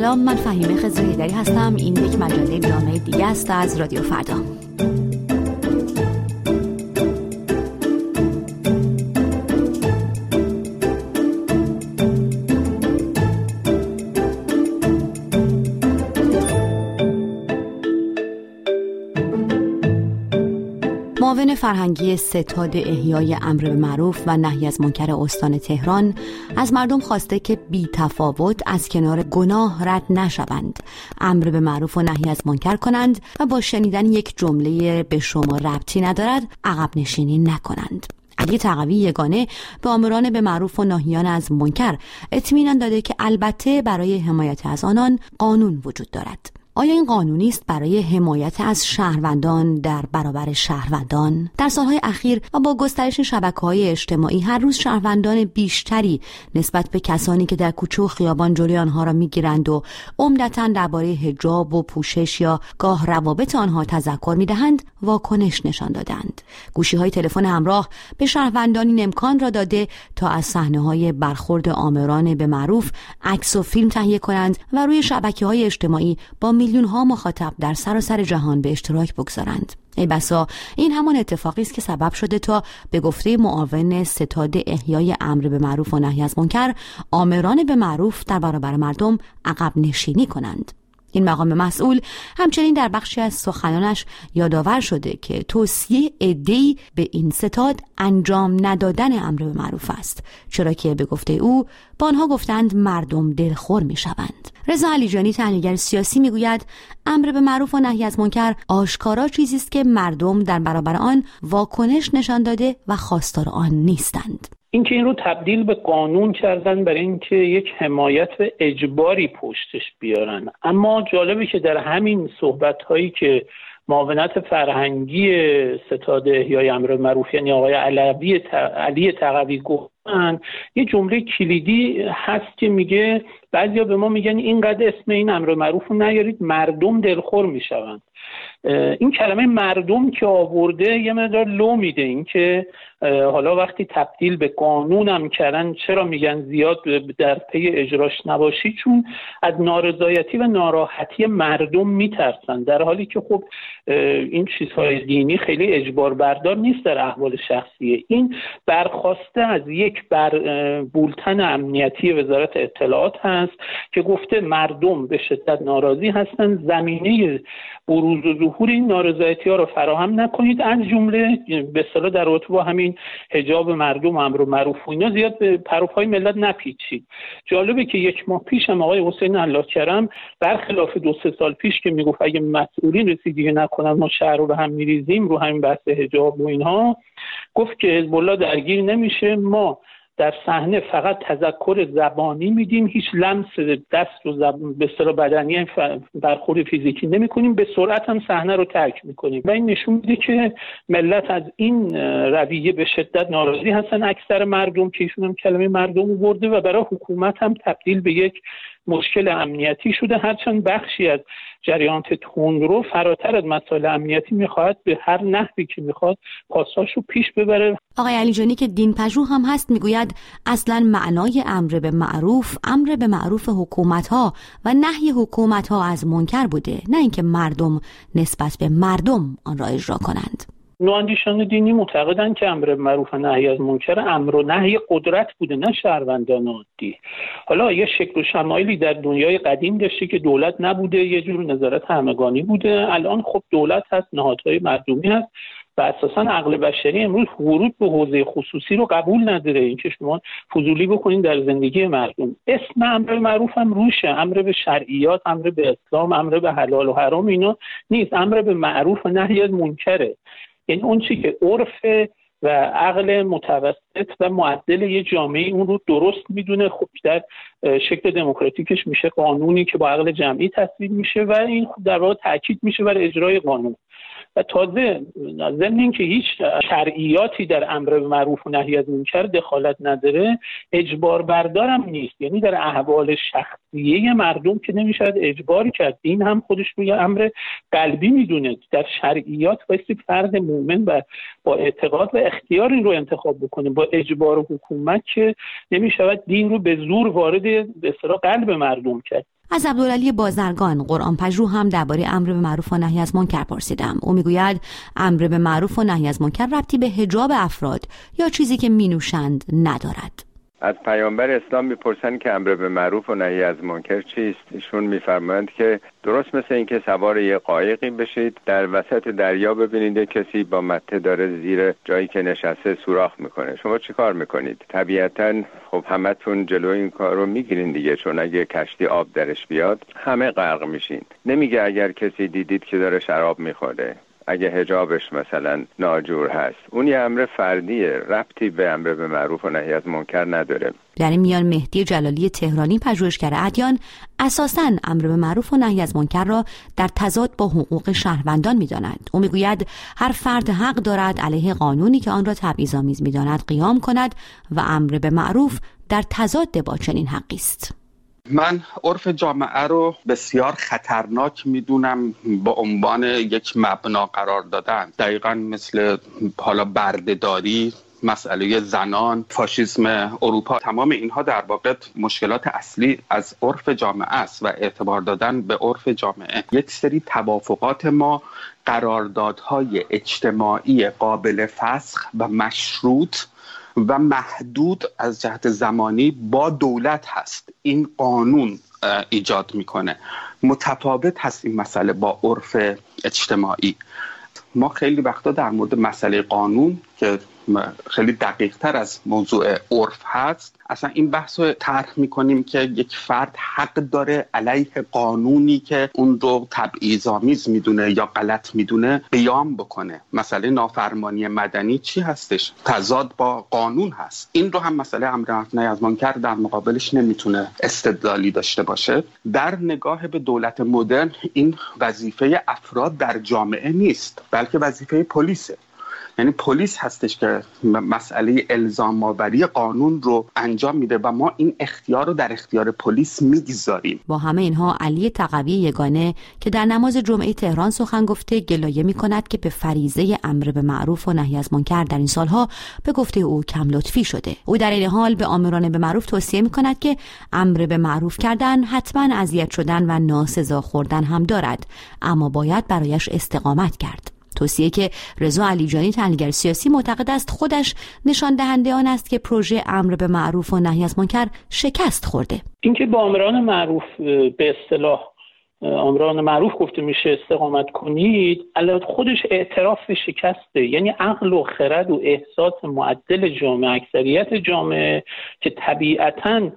سلام، من فهیمه خضرهیدری هستم. این یک مجله جامعه دیگه است از رادیو فردا. معاون فرهنگی ستاد احیای امر به معروف و نهی از منکر استان تهران از مردم خواسته که بی تفاوت از کنار گناه رد نشوند، امر به معروف و نهی از منکر کنند و با شنیدن یک جمله به شما ربطی ندارد عقب نشینی نکنند. علی تقوی یگانه به آمران به معروف و ناهیان از منکر اطمینان داده که البته برای حمایت از آنان قانون وجود دارد. آیا این قانونی است برای حمایت از شهروندان در برابر شهروندان؟ در سالهای اخیر و با گسترش شبکه‌های اجتماعی هر روز شهروندان بیشتری نسبت به کسانی که در کوچه و خیابان جلوی آنها را می‌گیرند و عمدتاً درباره حجاب و پوشش یا گاه روابط آنها تذکر می‌دهند واکنش نشان دادند. گوشی‌های تلفن همراه به شهروندان این امکان را داده تا از صحنه‌های برخورد آمران به معروف عکس و فیلم تهیه کنند و روی شبکه‌های اجتماعی با میلیون‌ها مخاطب در سراسر جهان به اشتراک بگذارند. ای بسا این همان اتفاقی است که سبب شده تا به گفته معاون ستاد احیای امر به معروف و نهی از منکر آمران به معروف در برابر مردم عقب نشینی کنند. این مقام مسئول همچنین در بخشی از سخنانش یادآور شده که توصیه عده‌ای به این ستاد انجام ندادن امر به معروف است، چرا که به گفته او با آنها گفتند مردم دلخور می‌شوند. رضا علیجانی تحلیلگر سیاسی میگوید امر به معروف و نهی از منکر آشکارا چیزی است که مردم در برابر آن واکنش نشان داده و خواستار آن نیستند. اینکه این رو تبدیل به قانون کردن برای اینکه یک حمایت و اجباری پشتش بیارن. اما جالبه که در همین صحبت‌هایی که معاونت فرهنگی ستاد احیای امر به معروف یعنی آقای علی تقوی گفتن، یه جمله کلیدی هست که میگه بعضیا به ما میگن اینقدر اسم این امر به معروف رو نیارید مردم دلخور میشوند. این کلمه مردم که آورده یه مقدار لو میده، این که حالا وقتی تبدیل به قانون هم کردن چرا میگن زیاد در پی اجراش نباشی، چون از نارضایتی و ناراحتی مردم میترسن، در حالی که خب این چیزهای دینی خیلی اجبار بردار نیست در احوال شخصیه. این برخواسته از یک بولتن امنیتی وزارت اطلاعات هست که گفته مردم به شدت ناراضی هستن، زمینه بروز و ظهور این نارضایتی ها رو فراهم نکنید، از جمله به اصطلاح در رابطه با همین حجاب مردم و امر به معروف و اینا زیاد به پروپای ملت نپیچید. جالبه که یک ماه پیش هم آقای حسین الله کرم برخلاف 2-3 سال پیش که میگفت اگه مسئولین رسیدگی نکنن ما شهر رو به هم میریزیم رو همین بحث حجاب و اینها، گفت که حزب الله درگیر نمیشه، ما در صحنه فقط تذکر زبانی میدیم، هیچ لمس دست و به اصطلاح بدنی برخورد فیزیکی نمیکنیم، به سرعت هم صحنه رو ترک میکنیم. و این نشون میده که ملت از این رویه به شدت ناراضی هستن، اکثر مردم که ایشون هم کلمه مردم آورده، و برای حکومت هم تبدیل به یک مشکل امنیتی شده، هرچند بخشی از جریانات تندرو فراتر از مسائل امنیتی میخواد به هر نحوی که میخواد پاساشو پیش ببره. آقای علیجانی که دین پژوه هم هست میگوید اصلا معنای امر به معروف حکومت‌ها و نهی حکومت‌ها از منکر بوده، نه اینکه مردم نسبت به مردم آن را اجرا کنند. نواندیشان دینی معتقدند که امر به معروف و نهی از منکر امر و نهی قدرت بوده، نه شهروندان عادی. حالا یه شکل و شمایلی در دنیای قدیم داشته که دولت نبوده، یه جور نظارت همگانی بوده. الان خب دولت هست، نهادهای مردمی هست و اساساً عقل بشری امروز ورود به حوزه خصوصی رو قبول نداره. این که شما فضولی بکنین در زندگی مردم. اسم امر به معروف هم روشه، امر به شرعیات، امر به اسلام، امر به حلال و حرام اینا نیست، امر به معروف و نهی از منکره. یعنی اون چی که عرف و عقل متوسط و معدل یه جامعه اون رو درست میدونه، خب در شکل دموکراتیکش میشه قانونی که با عقل جمعی تصویب میشه و این در واقع تاکید میشه بر اجرای قانون. و تازه ضمن اینکه هیچ شرعیاتی در امر به معروف و نهی از منکر دخالت نداره، اجبار بردارم نیست، یعنی در احوال شخصیه مردم که نمیشه اجباری کرد. این هم خودش رو یه امر قلبی میدونه. در شرعیات بایستی فرد مومن و با اعتقاد و اختیار این رو انتخاب بکنه، با اجبار حکومت که نمیشه دین رو به زور وارد به اصطلاح قلب مردم کرد. از عبدالعلی بازرگان قرآن پژوه هم درباره امر به معروف و نهی از منکر پرسیدم. او میگوید امر به معروف و نهی از منکر ربطی به حجاب افراد یا چیزی که مینوشند ندارد. از پیامبر اسلام میپرسند که امر به معروف و نهی از منکر چیست. ایشون میفرمایند که درست مثل اینکه سوار یه قایقی بشید، در وسط دریا ببینید کسی با مته داره زیر جایی که نشسته سوراخ میکنه، شما چی کار میکنید؟ طبیعتاً خب همتون جلوی این کار رو میگیرین دیگه، چون اگه کشتی آب درش بیاد همه غرق میشین. نمیگه اگر کسی دیدید که داره شراب میخوره، اگه حجابش مثلا ناجور هست، اون یه امر فردیه، ربطی به امر به معروف و نهی از منکر نداره. در این میان مهدی جلالی تهرانی پژوهشگر ادیان اساساً امر به معروف و نهی از منکر را در تضاد با حقوق شهروندان می‌داند. او میگوید هر فرد حق دارد علیه قانونی که آن را تبعیض‌آمیز می‌داند قیام کند و امر به معروف در تضاد با چنین حقی است. من عرف جامعه رو بسیار خطرناک میدونم با عنوان یک مبنا قرار دادن، دقیقاً مثل حالا بردهداری، مسئله زنان، فاشیسم اروپا. تمام اینها در واقع مشکلات اصلی از عرف جامعه است و اعتبار دادن به عرف جامعه. یک سری توافقات ما قراردادهای اجتماعی قابل فسخ و مشروط و محدود از جهت زمانی با دولت هست. این قانون ایجاد میکنه. متفاوت هست این مسئله با عرف اجتماعی. ما خیلی وقتا در مورد مسئله قانون که خیلی دقیق تر از موضوع عرف هست، اصلا این بحث رو طرح میکنیم که یک فرد حق داره علیه قانونی که اون رو تبعیض‌آمیز میدونه یا غلط میدونه قیام بکنه. مسئله نافرمانی مدنی چی هستش؟ تضاد با قانون هست. این رو هم مسئله امر به معروف و نهی از منکر در مقابلش نمیتونه استدلالی داشته باشه. در نگاه به دولت مدرن این وظیفه افراد در جامعه نیست، بلکه وظیفه پلیسه. یعنی پلیس هستش که مسئله الزام آوری قانون رو انجام میده و ما این اختیار رو در اختیار پلیس میگذاریم. با همه اینها علی تقوی یگانه که در نماز جمعه تهران سخن گفته گلایه میکند که به فریضه امر به معروف و نهی از منکر در این سالها به گفته او کم لطفی شده. او در این حال به آمران به معروف توصیه میکند که امر به معروف کردن حتما اذیت شدن و ناسزا خوردن هم دارد، اما باید برایش استقامت کرد. توصیه که رضا علیجانی تحلیلگر سیاسی معتقد است خودش نشان دهنده آن است که پروژه امر به معروف و نهی از منکر شکست خورده. اینکه با آمران معروف به اصطلاح آمران معروف گفته میشه استقامت کنید، البته خودش اعتراف به شکسته. یعنی عقل و خرد و احساس معدل جامعه، اکثریت جامعه که طبیعتاً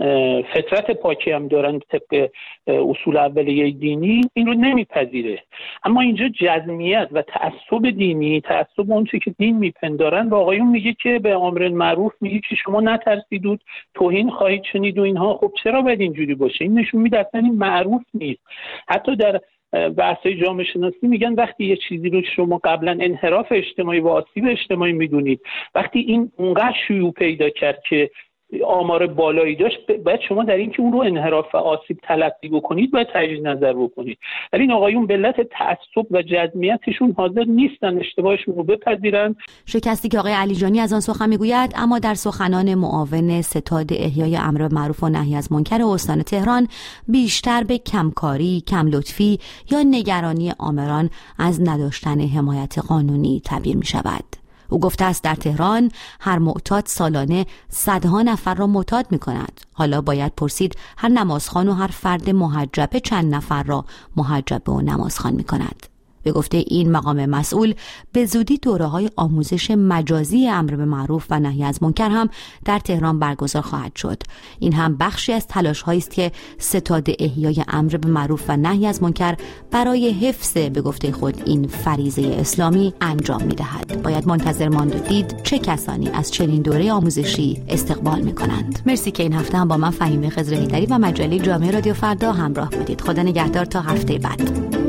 فطرت پاکی هم دارن طبق اصول اولیه دینی، این رو نمیپذیره. اما اینجا جزمیت و تعصب دینی، تعصب اون چیزی که دین میپندارن، با آقایون میگه که به امر معروف میگه که شما نترسید و توهین خواهید شنید و اینها. خب چرا باید اینجوری باشه؟ این نشون میده اصلا این معروف نیست. حتی در بحث‌های جامعه شناسی میگن وقتی یه چیزی رو شما قبلا انحراف اجتماعی و آسیب اجتماعی میدونید، وقتی این اونقدر شیوع پیدا کرد که آمار بالایی داشت، باید شما در این که اون رو انحراف و آسیب تلقی بکنید باید تجدید نظر بکنید. ولی این آقایون به علت تعصب و جزمیتشون حاضر نیستن اشتباهشون رو بپذیرن. شکستی که آقای علیجانی از آن سخن میگوید، اما در سخنان معاون ستاد احیای امر معروف و نهی از منکر استان تهران بیشتر به کمکاری، کم لطفی یا نگرانی آمران از نداشتن حمایت قانونی تعبیر می شود. او گفته است در تهران هر معتاد سالانه صدها نفر را معتاد می کند. حالا باید پرسید هر نمازخوان و هر فرد محجبه چند نفر را محجبه و نمازخوان می کند. به گفته این مقام مسئول به زودی دوره‌های آموزش مجازی امر به معروف و نهی از منکر هم در تهران برگزار خواهد شد. این هم بخشی از تلاش‌هایی است که ستاد احیای امر به معروف و نهی از منکر برای حفظ به گفته خود این فریضه اسلامی انجام می‌دهد. باید منتظر ماند و دید چه کسانی از چنین دوره آموزشی استقبال می‌کنند. مرسی که این هفته هم با من فهیمه خضر حیدری و مجله جامعه رادیو فردا همراه بودید. خدا نگهدار تا هفته بعد.